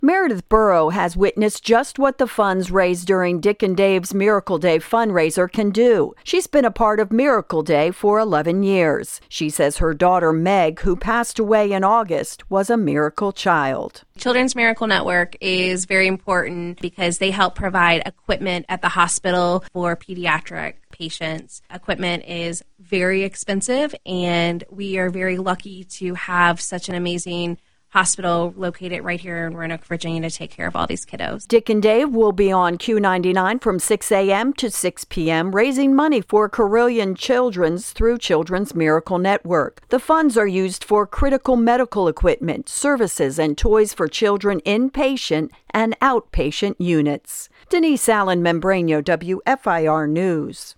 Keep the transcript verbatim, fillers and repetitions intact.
Meredith Burrow has witnessed just what the funds raised during Dick and Dave's Miracle Day fundraiser can do. She's been a part of Miracle Day for eleven years. She says her daughter Meg, who passed away in August, was a miracle child. Children's Miracle Network is very important because they help provide equipment at the hospital for pediatric patients. Equipment is very expensive, and we are very lucky to have such an amazing hospital located right here in Roanoke, Virginia, to take care of all these kiddos. Dick and Dave will be on Q ninety-nine from six a.m. to six p.m. raising money for Carilion Children's through Children's Miracle Network. The funds are used for critical medical equipment, services, and toys for children inpatient and outpatient units. Denise Allen Membrano, W F I R News.